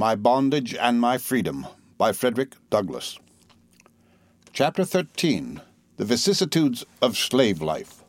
My Bondage and My Freedom by Frederick Douglass. Chapter 13. The Vicissitudes of Slave Life.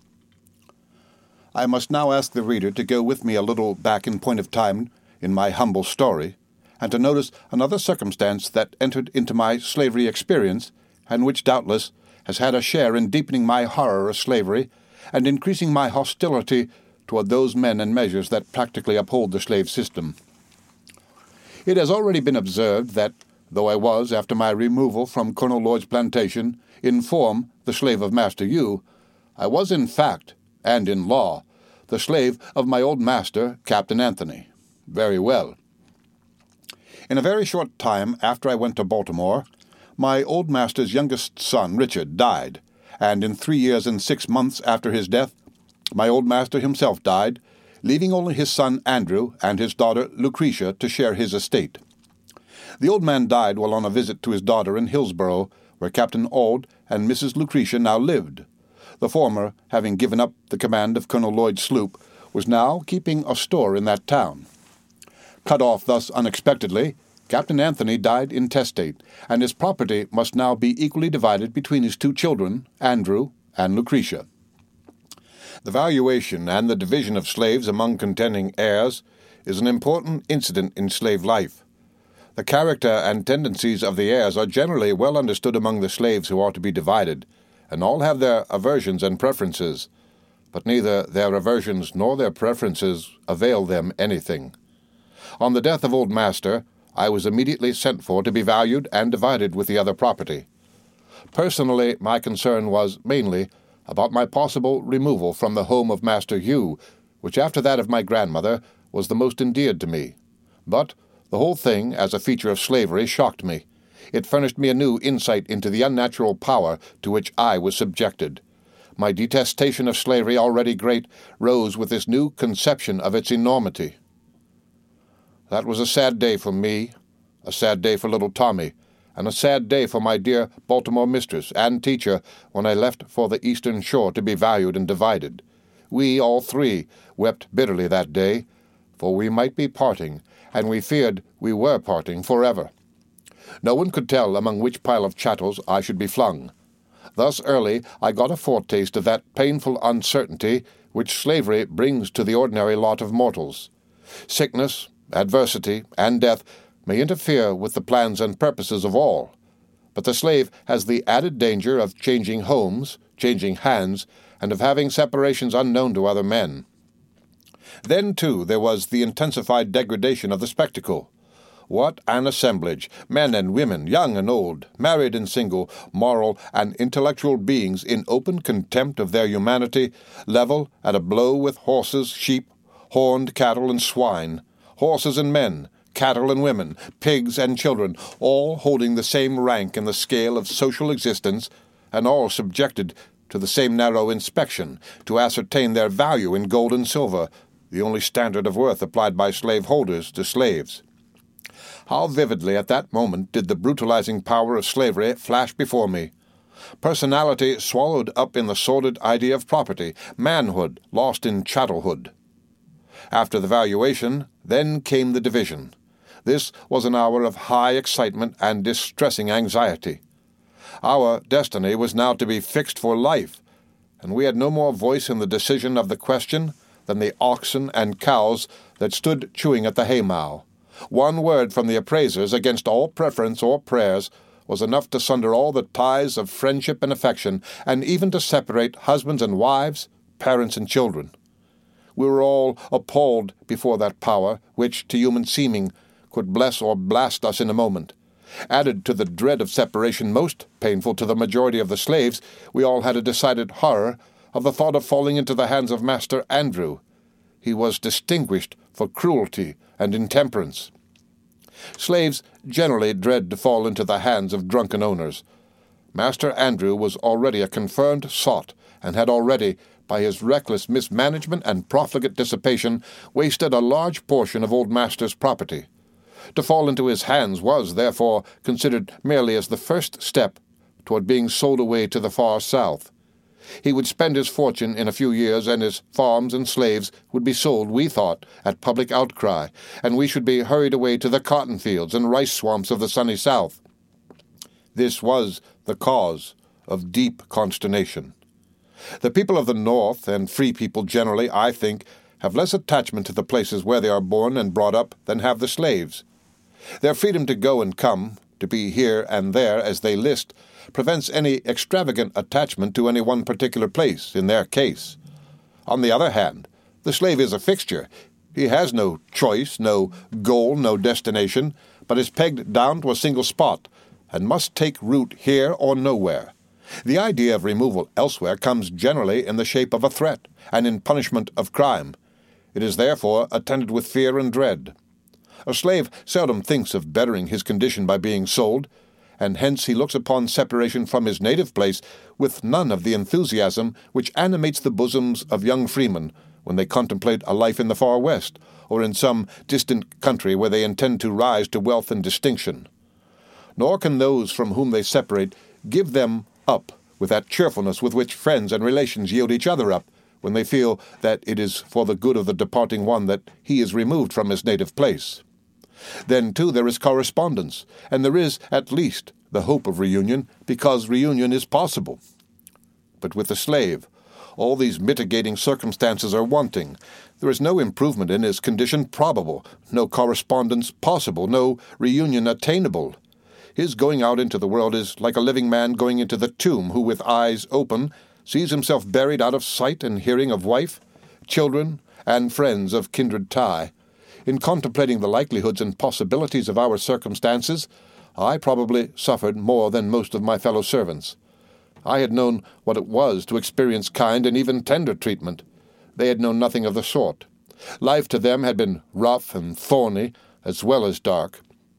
I must now ask the reader to go with me a little back in point of time in my humble story, and to notice another circumstance that entered into my slavery experience, and which doubtless has had a share in deepening my horror of slavery and increasing my hostility toward those men and measures that practically uphold the slave system. It has already been observed that, though I was, after my removal from Colonel Lloyd's plantation, in form the slave of Master Hugh, I was in fact, and in law, the slave of my old master, Captain Anthony. Very well. In a very short time after I went to Baltimore, my old master's youngest son, Richard, died, and in 3 years and 6 months after his death, my old master himself died, leaving only his son Andrew and his daughter Lucretia to share his estate. The old man died while on a visit to his daughter in Hillsborough, where Captain Auld and Mrs. Lucretia now lived. The former, having given up the command of Colonel Lloyd's sloop, was now keeping a store in that town. Cut off thus unexpectedly, Captain Anthony died intestate, and his property must now be equally divided between his 2 children, Andrew and Lucretia. The valuation and the division of slaves among contending heirs is an important incident in slave life. The character and tendencies of the heirs are generally well understood among the slaves who are to be divided, and all have their aversions and preferences, but neither their aversions nor their preferences avail them anything. On the death of old master, I was immediately sent for to be valued and divided with the other property. Personally, my concern was mainly about my possible removal from the home of Master Hugh, which after that of my grandmother was the most endeared to me. But the whole thing, as a feature of slavery, shocked me. It furnished me a new insight into the unnatural power to which I was subjected. My detestation of slavery, already great, rose with this new conception of its enormity. That was a sad day for me, a sad day for little Tommy, and a sad day for my dear Baltimore mistress and teacher when I left for the Eastern Shore to be valued and divided. We, all 3, wept bitterly that day, for we might be parting, and we feared we were parting forever. No one could tell among which pile of chattels I should be flung. Thus early I got a foretaste of that painful uncertainty which slavery brings to the ordinary lot of mortals. Sickness, adversity, and death may interfere with the plans and purposes of all, but the slave has the added danger of changing homes, changing hands, and of having separations unknown to other men. Then, too, there was the intensified degradation of the spectacle. What an assemblage! Men and women, young and old, married and single, moral and intellectual beings in open contempt of their humanity, level at a blow with horses, sheep, horned cattle and swine, horses and men, cattle and women, pigs and children, all holding the same rank in the scale of social existence, and all subjected to the same narrow inspection, to ascertain their value in gold and silver, the only standard of worth applied by slaveholders to slaves. How vividly at that moment did the brutalizing power of slavery flash before me. Personality swallowed up in the sordid idea of property, manhood lost in chattelhood. After the valuation, then came the division. This was an hour of high excitement and distressing anxiety. Our destiny was now to be fixed for life, and we had no more voice in the decision of the question than the oxen and cows that stood chewing at the haymow. One word from the appraisers against all preference or prayers was enough to sunder all the ties of friendship and affection, and even to separate husbands and wives, parents and children. We were all appalled before that power, which, to human seeming, could bless or blast us in a moment. Added to the dread of separation most painful to the majority of the slaves, we all had a decided horror of the thought of falling into the hands of Master Andrew. He was distinguished for cruelty and intemperance. Slaves generally dread to fall into the hands of drunken owners. Master Andrew was already a confirmed sot, and had already, by his reckless mismanagement and profligate dissipation, wasted a large portion of old master's property. To fall into his hands was, therefore, considered merely as the first step toward being sold away to the far south. He would spend his fortune in a few years, and his farms and slaves would be sold, we thought, at public outcry, and we should be hurried away to the cotton fields and rice swamps of the sunny South. This was the cause of deep consternation. The people of the North, and free people generally, I think, have less attachment to the places where they are born and brought up than have the slaves. Their freedom to go and come, to be here and there as they list, prevents any extravagant attachment to any one particular place, in their case. On the other hand, the slave is a fixture. He has no choice, no goal, no destination, but is pegged down to a single spot, and must take root here or nowhere. The idea of removal elsewhere comes generally in the shape of a threat, and in punishment of crime. It is therefore attended with fear and dread. A slave seldom thinks of bettering his condition by being sold, and hence he looks upon separation from his native place with none of the enthusiasm which animates the bosoms of young freemen when they contemplate a life in the far West, or in some distant country where they intend to rise to wealth and distinction. Nor can those from whom they separate give them up with that cheerfulness with which friends and relations yield each other up when they feel that it is for the good of the departing one that he is removed from his native place. Then, too, there is correspondence, and there is, at least, the hope of reunion, because reunion is possible. But with the slave, all these mitigating circumstances are wanting. There is no improvement in his condition probable, no correspondence possible, no reunion attainable. His going out into the world is like a living man going into the tomb, who, with eyes open, sees himself buried out of sight and hearing of wife, children, and friends of kindred tie. In contemplating the likelihoods and possibilities of our circumstances, I probably suffered more than most of my fellow servants. I had known what it was to experience kind and even tender treatment. They had known nothing of the sort. Life to them had been rough and thorny, as well as dark.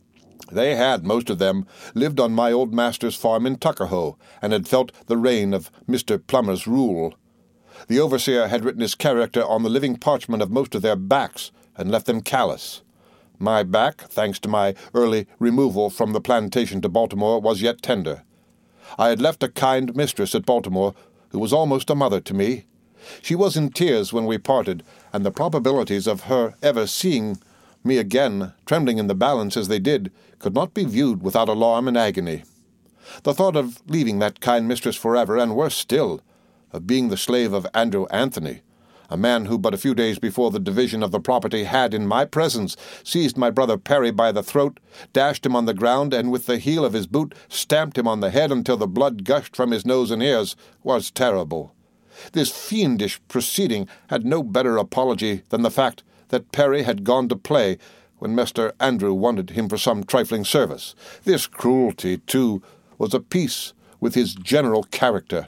They had, most of them, lived on my old master's farm in Tuckahoe, and had felt the reign of Mr. Plummer's rule. The overseer had written his character on the living parchment of most of their backs, and left them callous. My back, thanks to my early removal from the plantation to Baltimore, was yet tender. I had left a kind mistress at Baltimore, who was almost a mother to me. She was in tears when we parted, and the probabilities of her ever seeing me again, trembling in the balance as they did, could not be viewed without alarm and agony. The thought of leaving that kind mistress forever, and worse still, of being the slave of Andrew Anthony, a man who but a few days before the division of the property had, in my presence, seized my brother Perry by the throat, dashed him on the ground, and with the heel of his boot stamped him on the head until the blood gushed from his nose and ears, was terrible. This fiendish proceeding had no better apology than the fact that Perry had gone to play when Master Andrew wanted him for some trifling service. This cruelty, too, was of piece with his general character.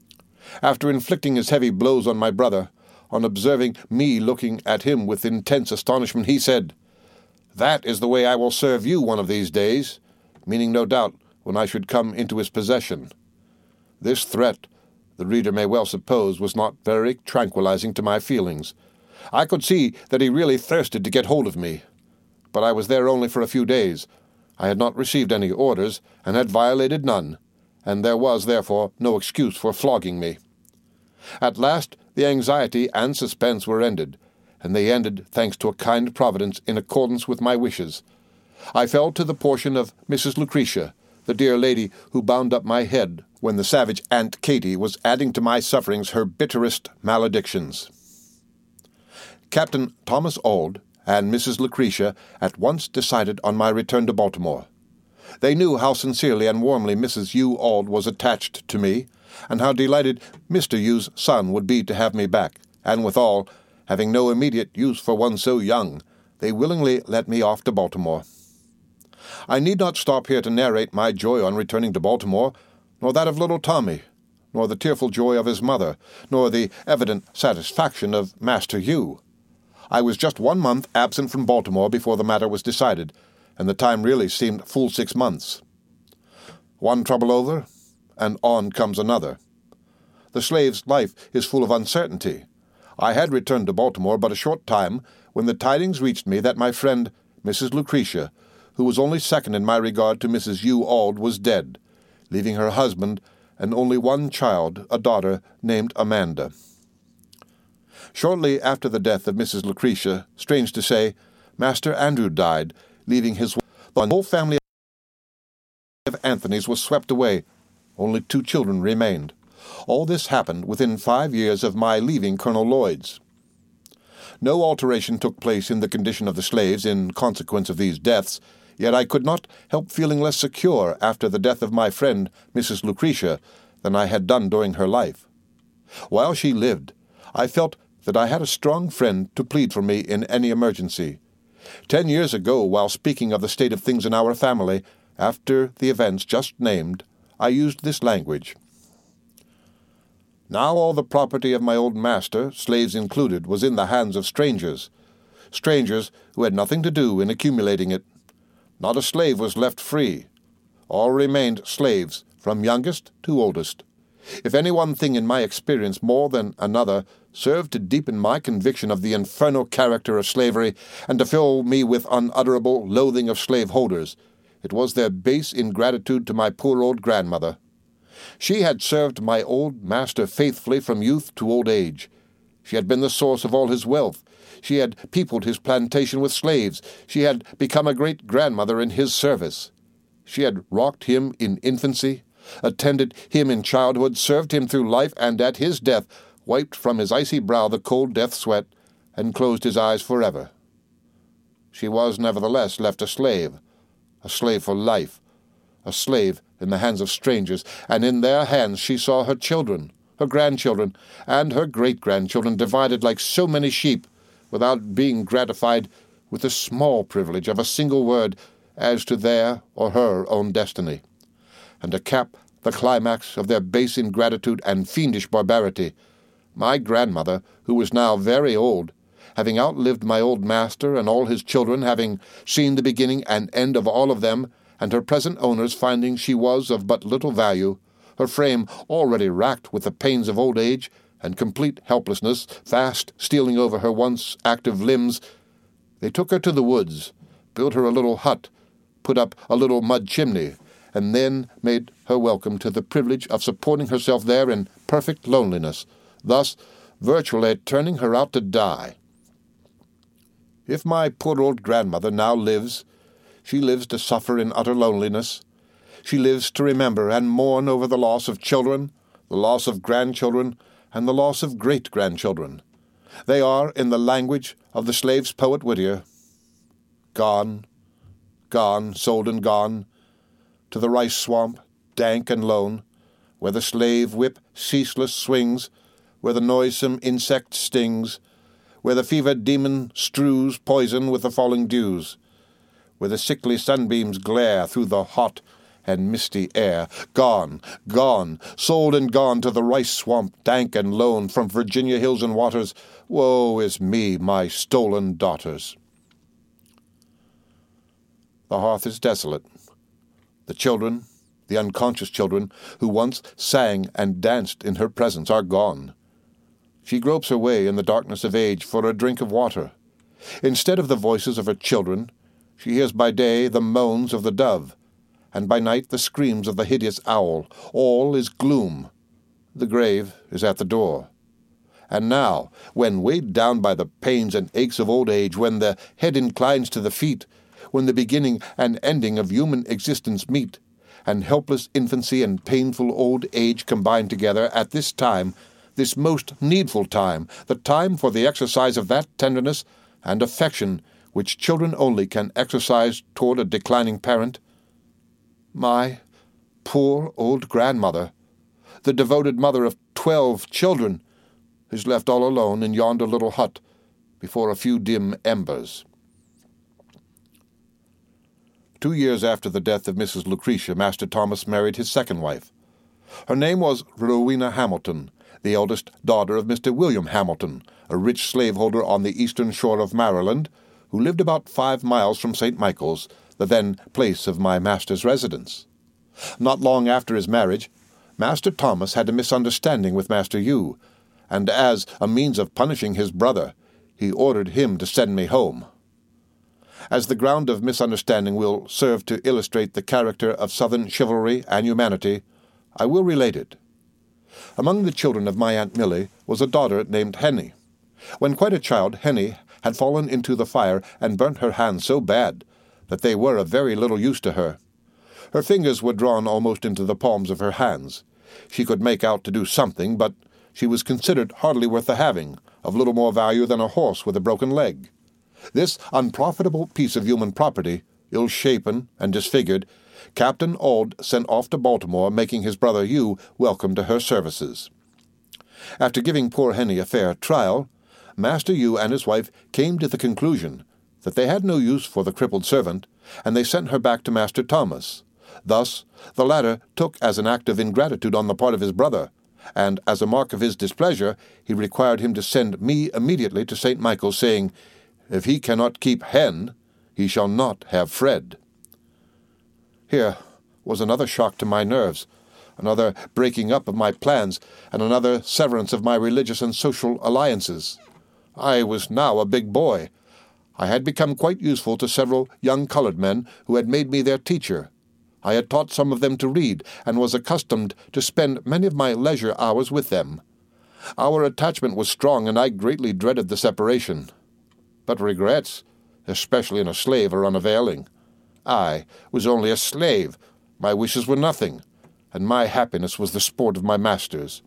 After inflicting his heavy blows on my brother, on observing me looking at him with intense astonishment, he said, "That is the way I will serve you one of these days," meaning, no doubt, when I should come into his possession. This threat, the reader may well suppose, was not very tranquilizing to my feelings. I could see that he really thirsted to get hold of me. But I was there only for a few days. I had not received any orders, and had violated none, and there was, therefore, no excuse for flogging me. At last the anxiety and suspense were ended, and they ended thanks to a kind Providence in accordance with my wishes. I fell to the portion of Mrs. Lucretia, the dear lady who bound up my head when the savage Aunt Katy was adding to my sufferings her bitterest maledictions. Captain Thomas Auld and Mrs. Lucretia at once decided on my return to Baltimore. They knew how sincerely and warmly Mrs. Hugh Auld was attached to me, and how delighted Mr. Hugh's son would be to have me back, and withal, having no immediate use for one so young, they willingly let me off to Baltimore. I need not stop here to narrate my joy on returning to Baltimore, nor that of little Tommy, nor the tearful joy of his mother, nor the evident satisfaction of Master Hugh. I was just 1 month absent from Baltimore before the matter was decided, and the time really seemed full 6 months. One trouble over, and on comes another. The slave's life is full of uncertainty. I had returned to Baltimore but a short time when the tidings reached me that my friend, Mrs. Lucretia, who was only second in my regard to Mrs. Hugh Auld, was dead, leaving her husband and only one child, a daughter, named Amanda. Shortly after the death of Mrs. Lucretia, strange to say, Master Andrew died, leaving his wife. The whole family of Anthony's was swept away. Only 2 children remained. All this happened within 5 years of my leaving Colonel Lloyd's. No alteration took place in the condition of the slaves in consequence of these deaths, yet I could not help feeling less secure after the death of my friend Mrs. Lucretia than I had done during her life. While she lived, I felt that I had a strong friend to plead for me in any emergency. 10 years ago, while speaking of the state of things in our family, after the events just named, I used this language. Now all the property of my old master, slaves included, was in the hands of strangers who had nothing to do in accumulating it. Not a slave was left free. All remained slaves, from youngest to oldest. If any one thing in my experience more than another served to deepen my conviction of the infernal character of slavery and to fill me with unutterable loathing of slaveholders, it was their base ingratitude to my poor old grandmother. She had served my old master faithfully from youth to old age. She had been the source of all his wealth. She had peopled his plantation with slaves. She had become a great-grandmother in his service. She had rocked him in infancy, attended him in childhood, served him through life, and at his death wiped from his icy brow the cold death sweat, and closed his eyes forever. She was nevertheless left a slave for life, a slave in the hands of strangers, and in their hands she saw her children, her grandchildren, and her great-grandchildren divided like so many sheep, without being gratified with the small privilege of a single word as to their or her own destiny. And to cap the climax of their base ingratitude and fiendish barbarity, my grandmother, who was now very old, having outlived my old master and all his children, having seen the beginning and end of all of them, and her present owners finding she was of but little value, her frame already racked with the pains of old age, and complete helplessness fast stealing over her once active limbs, they took her to the woods, built her a little hut, put up a little mud chimney, and then made her welcome to the privilege of supporting herself there in perfect loneliness, thus virtually turning her out to die. If my poor old grandmother now lives, she lives to suffer in utter loneliness. She lives to remember and mourn over the loss of children, the loss of grandchildren, and the loss of great-grandchildren. They are, in the language of the slave's poet Whittier, gone, gone, sold and gone, to the rice swamp, dank and lone, where the slave whip ceaseless swings, where the noisome insect stings, where the fevered demon strews poison with the falling dews, where the sickly sunbeams glare through the hot and misty air, gone, gone, sold and gone to the rice swamp, dank and lone, from Virginia hills and waters, woe is me, my stolen daughters. The hearth is desolate. The children, the unconscious children, who once sang and danced in her presence, are gone. She gropes her way in the darkness of age for a drink of water. Instead of the voices of her children, she hears by day the moans of the dove, and by night the screams of the hideous owl. All is gloom. The grave is at the door. And now, when weighed down by the pains and aches of old age, when the head inclines to the feet, when the beginning and ending of human existence meet, and helpless infancy and painful old age combine together, at this time, this most needful time, the time for the exercise of that tenderness and affection which children only can exercise toward a declining parent, my poor old grandmother, the devoted mother of 12 children, is left all alone in yonder little hut before a few dim embers. 2 years after the death of Mrs. Lucretia, Master Thomas married his second wife. Her name was Rowena Hamilton, the eldest daughter of Mr. William Hamilton, a rich slaveholder on the eastern shore of Maryland, who lived about 5 miles from St. Michael's, the then place of my master's residence. Not long after his marriage, Master Thomas had a misunderstanding with Master Hugh, and as a means of punishing his brother, he ordered him to send me home. As the ground of misunderstanding will serve to illustrate the character of Southern chivalry and humanity, I will relate it. Among the children of my Aunt Milly was a daughter named Henny. When quite a child, Henny had fallen into the fire and burnt her hands so bad that they were of very little use to her. Her fingers were drawn almost into the palms of her hands. She could make out to do something, but she was considered hardly worth the having, of little more value than a horse with a broken leg. This unprofitable piece of human property, ill-shapen and disfigured, Captain Auld sent off to Baltimore, making his brother Hugh welcome to her services. After giving poor Henny a fair trial, Master Hugh and his wife came to the conclusion that they had no use for the crippled servant, and they sent her back to Master Thomas. Thus the latter took as an act of ingratitude on the part of his brother, and as a mark of his displeasure he required him to send me immediately to St. Michael's, saying, "If he cannot keep Hen, he shall not have Fred." Here was another shock to my nerves, another breaking up of my plans, and another severance of my religious and social alliances. I was now a big boy. I had become quite useful to several young colored men who had made me their teacher. I had taught some of them to read, and was accustomed to spend many of my leisure hours with them. Our attachment was strong, and I greatly dreaded the separation. But regrets, especially in a slave, are unavailing. I was only a slave. My wishes were nothing, and my happiness was the sport of my masters.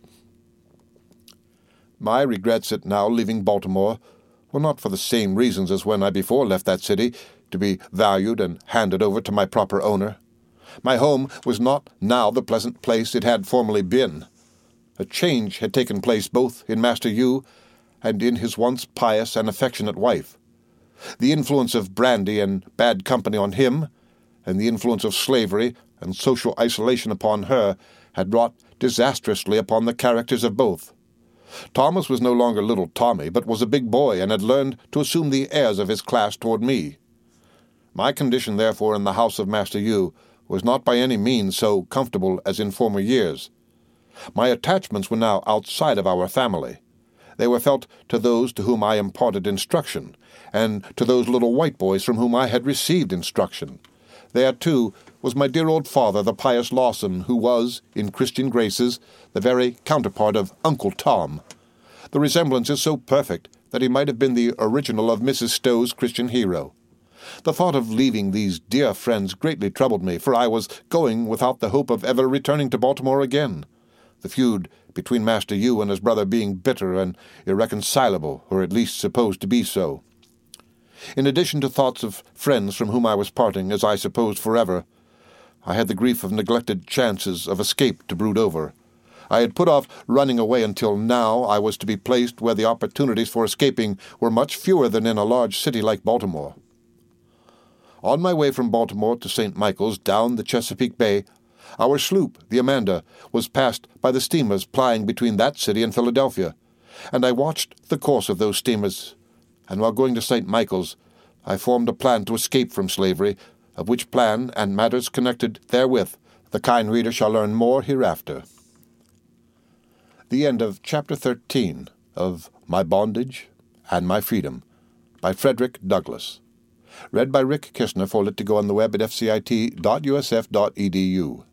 My regrets at now leaving Baltimore were not for the same reasons as when I before left that city, to be valued and handed over to my proper owner. My home was not now the pleasant place it had formerly been. A change had taken place both in Master Hugh and in his once pious and affectionate wife. The influence of brandy and bad company on him, and the influence of slavery and social isolation upon her, had wrought disastrously upon the characters of both. Thomas was no longer little Tommy, but was a big boy, and had learned to assume the airs of his class toward me. My condition, therefore, in the house of Master Hugh was not by any means so comfortable as in former years. My attachments were now outside of our family. They were felt to those to whom I imparted instruction, and to those little white boys from whom I had received instruction. There, too, was my dear old father, the pious Lawson, who was, in Christian graces, the very counterpart of Uncle Tom. The resemblance is so perfect that he might have been the original of Mrs. Stowe's Christian hero. The thought of leaving these dear friends greatly troubled me, for I was going without the hope of ever returning to Baltimore again, the feud between Master Hugh and his brother being bitter and irreconcilable, or at least supposed to be so. In addition to thoughts of friends from whom I was parting, as I supposed forever, I had the grief of neglected chances of escape to brood over. I had put off running away until now I was to be placed where the opportunities for escaping were much fewer than in a large city like Baltimore. On my way from Baltimore to St. Michael's down the Chesapeake Bay, our sloop, the Amanda, was passed by the steamers plying between that city and Philadelphia, and I watched the course of those steamers, and while going to St. Michael's, I formed a plan to escape from slavery, of which plan and matters connected therewith the kind reader shall learn more hereafter. The end of Chapter 13 of My Bondage and My Freedom by Frederick Douglass. Read by Rick Kistner for Lit2Go on the web at fcit.usf.edu.